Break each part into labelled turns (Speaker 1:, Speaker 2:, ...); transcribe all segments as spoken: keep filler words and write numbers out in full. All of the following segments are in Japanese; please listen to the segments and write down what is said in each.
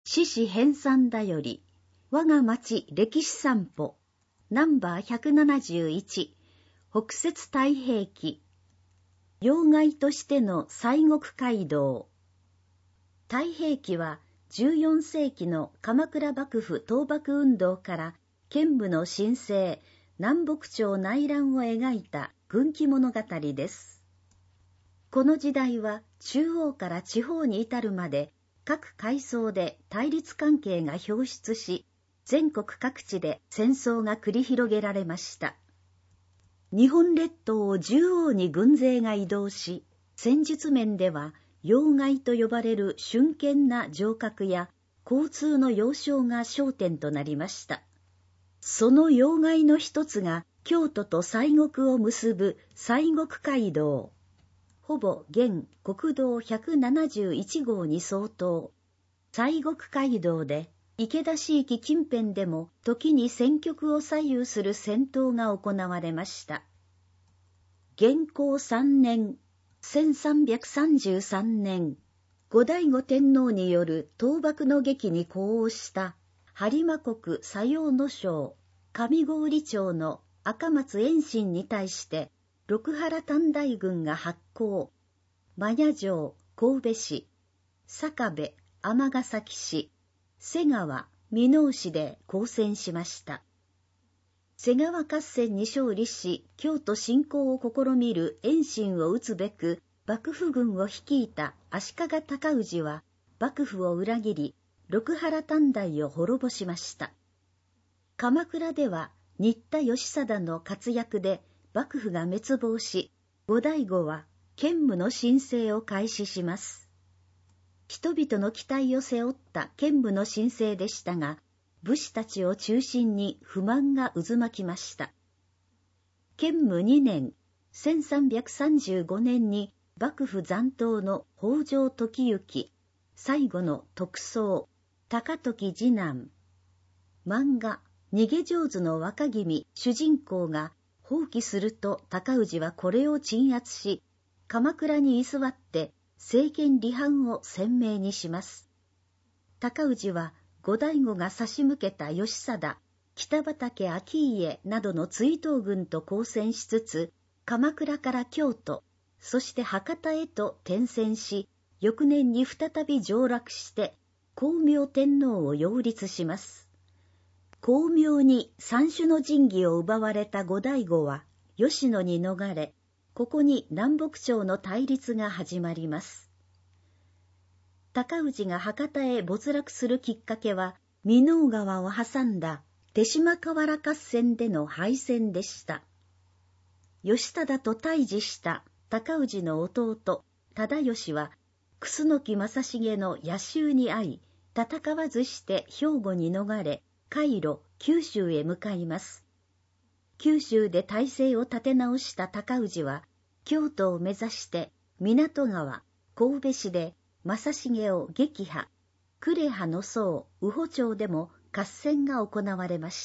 Speaker 1: 獅子編纂だより、我が町歴史散歩、ナンバーひゃくななじゅういち、北摂太平記、要害としての西国街道。太平記はじゅうよんせいきの鎌倉幕府討幕運動から建武の新政、南北朝内乱を描いた軍記物語です。この時代は中央から地方に至るまで各階層で対立関係が表出し、全国各地で戦争が繰り広げられました。日本列島を縦横に軍勢が移動し、戦術面では要害と呼ばれる峻健な城郭や交通の要衝が焦点となりました。その要害の一つが京都と西国を結ぶ西国街道。ほぼ現国道ひゃくななじゅういちごうに相当。西国街道で池田市域近辺でも時に戦局を左右する戦闘が行われました。元弘さんねん、せんさんびゃくさんじゅうさんねん、後醍醐天皇による討幕の劇に呼応した播磨国佐用の将、上郡町の赤松延伸に対して、六原短大軍が発攻、真谷城、神戸市、坂部、尼崎市、瀬川、箕面市で交戦しました。瀬川合戦に勝利し、京都侵攻を試みる延伸を討つべく、幕府軍を率いた足利尊氏は、幕府を裏切り、六原短大を滅ぼしました。鎌倉では、新田義貞の活躍で、幕府が滅亡し、後醍醐は建武の新政を開始します。人々の期待を背負った建武の新政でしたが、武士たちを中心に不満が渦巻きました。建武にねん、せんさんびゃくさんじゅうごねんに幕府残党の北条時行、最後の特捜、高時次男。漫画、逃げ上手の若君主人公が放棄すると高氏はこれを鎮圧し、鎌倉に居座って政権離反を鮮明にします。高氏は後醍醐が差し向けた義貞、北畠顕家などの追討軍と交戦しつつ、鎌倉から京都、そして博多へと転戦し、翌年に再び上洛して、光明天皇を擁立します。光明に三種の神器を奪われた後醍醐は吉野に逃れ、ここに南北朝の対立が始まります。高氏が博多へ没落するきっかけは、箕面川を挟んだ手島河原合戦での敗戦でした。義貞と対峙した高氏の弟、忠義は、楠木正成の野襲に遭い、戦わずして兵庫に逃れ、海路、九州へ向かいます。九州で体制を立て直した高氏は、京都を目指して港川、神戸市で正成を撃破、呉羽の僧、羽保町でも合戦が行われました。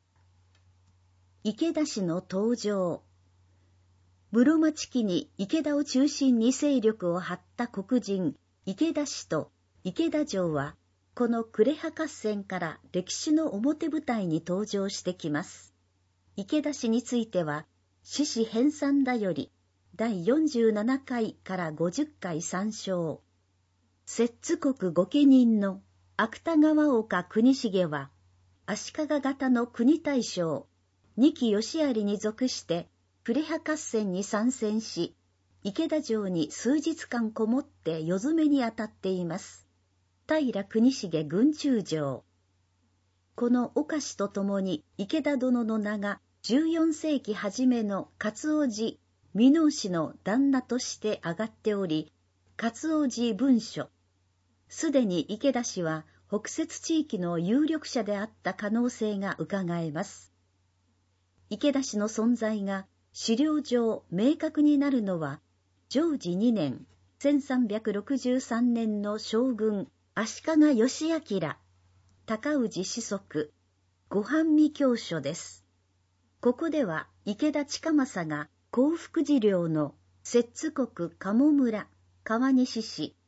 Speaker 1: 池田氏の登場。室町期に池田を中心に勢力を張った黒人、池田氏と池田城は、この呉羽合戦から歴史の表舞台に登場してきます。池田氏については、獅子編纂だより、だいよんじゅうななかいからごじゅっかい参照。摂津国御家人の芥川岡国重は、足利型の国大将、二木義有に属して、呉羽合戦に参戦し、池田城に数日間こもって夜詰めにあたっています。平国重軍中将。この岡氏と共に池田殿の名がじゅうよんせいき初めの勝尾寺箕面氏の旦那として挙がっており、勝尾寺文書。すでに池田氏は北摂地域の有力者であった可能性がうかがえます。池田氏の存在が史料上明確になるのは、承治にねん、せんさんびゃくろくじゅうさんねんの将軍、足利義昭、高氏子息、御半見教書です。ここでは池田親政が興福寺領の摂津国鴨村、川西市、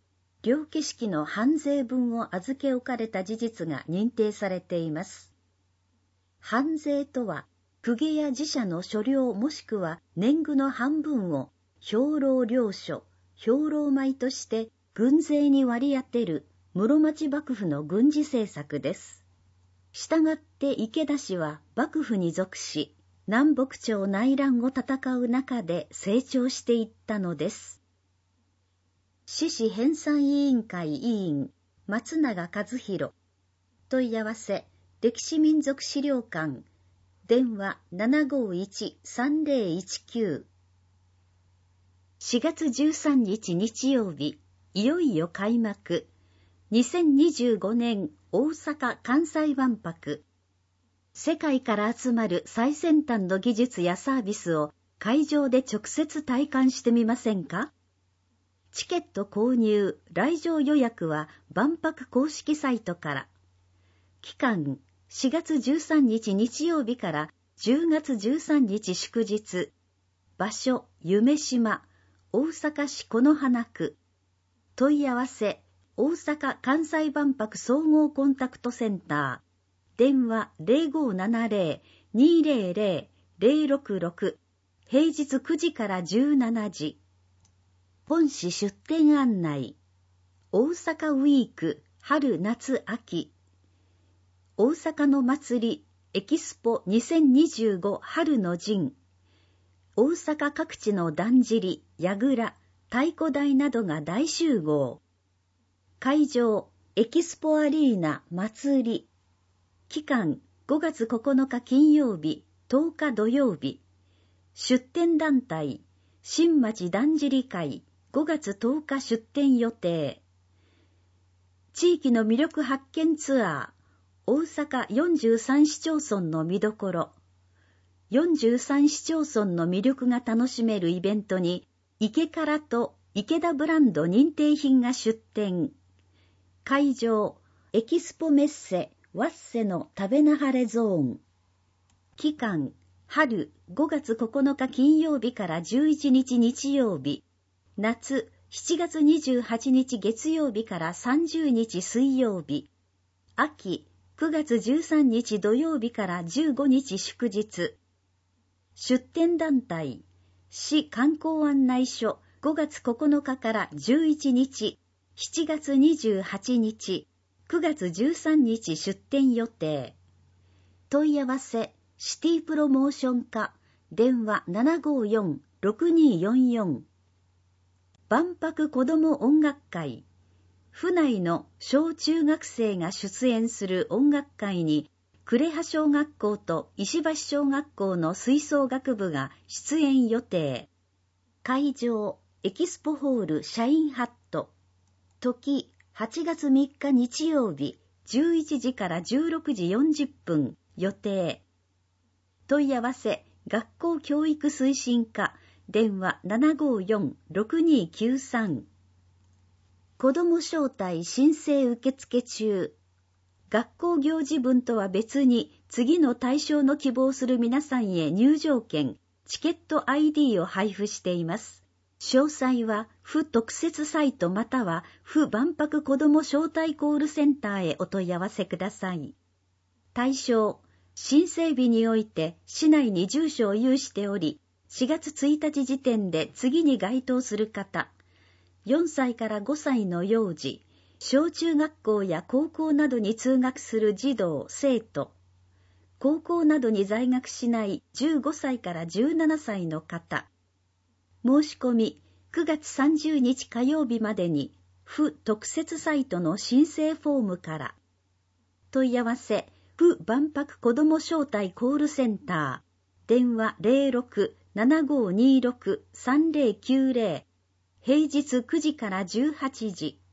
Speaker 1: 両家式の判税分を預け置かれた事実が認定されています。判税とは、公家や自社の所領もしくは年貢の半分を兵糧領所、兵糧米として軍税に割り当てる室町幕府の軍事政策です。したがって池田氏は幕府に属し、南北朝内乱を戦う中で成長していったのです。志士編纂委員会委員、松永和弘。問い合わせ、歴史民族資料館。電話 ななごいちさんぜろいちきゅう。しがつじゅうさんにち日曜日、いよいよ開幕。にせんにじゅうごねん大阪・関西万博。世界から集まる最先端の技術やサービスを会場で直接体感してみませんか？チケット購入、来場予約は万博公式サイトから。期間、しがつじゅうさんにち日曜日からじゅうがつじゅうさんにち祝日。場所、夢島、大阪市此花区。問い合わせ、大阪・関西万博総合コンタクトセンター。電話 ゼロごーななゼロ にーゼロゼロ ゼロろくろく。平日くじからじゅうしちじ。本市出店案内。大阪ウィーク、春夏秋。大阪の祭り、エキスポにせんにじゅうご春の陣。大阪各地のだんじり、櫓、太鼓台などが大集合。会場、エキスポアリーナ祭り。期間、ごがつここのか金曜日、とおか土曜日。出展団体、新町だんじり会、ごがつとおか出展予定。地域の魅力発見ツアー、大阪よんじゅうさん市町村の見どころ。よんじゅうさん市町村の魅力が楽しめるイベントに、池からと池田ブランド認定品が出展。会場、エキスポメッセ、ワッセの食べなはれゾーン。期間、春ごがつここのか金曜日からじゅういちにち日曜日。夏しちがつにじゅうはちにち月曜日からさんじゅうにち水曜日。秋くがつじゅうさんにち土曜日からじゅうごにち祝日。出展団体、市観光案内所ごがつここのかからじゅういちにち、しちがつにじゅうはちにち、くがつじゅうさんにち出展予定。問い合わせ、シティプロモーション課、電話 ななごーよん ろくにーよんよん。万博子ども音楽会。府内の小中学生が出演する音楽会に、呉羽小学校と石橋小学校の吹奏楽部が出演予定。会場、エキスポホール社員ハット。時、はちがつみっか日曜日、じゅういちじからじゅうろくじよんじゅっぷん予定。問い合わせ、学校教育推進課、電話 ななごーよん ろくにーきゅうさん。子ども招待申請受付中。学校行事分とは別に次の対象の希望する皆さんへ入場券、チケット アイディー を配布しています。詳細は府特設サイトまたは府万博子ども招待コールセンターへお問い合わせください。対象、申請日において市内に住所を有しており、しがつついたち時点で次に該当する方、よんさいからごさいの幼児、小中学校や高校などに通学する児童・生徒、高校などに在学しないじゅうごさいからじゅうななさいの方、申し込みくがつさんじゅうにち火曜日までに府特設サイトの申請フォームから。問い合わせ、府万博子ども招待コールセンター、電話 ゼロろく ななごーにーろく さんぜろきゅうぜろ、平日くじからじゅうはちじ。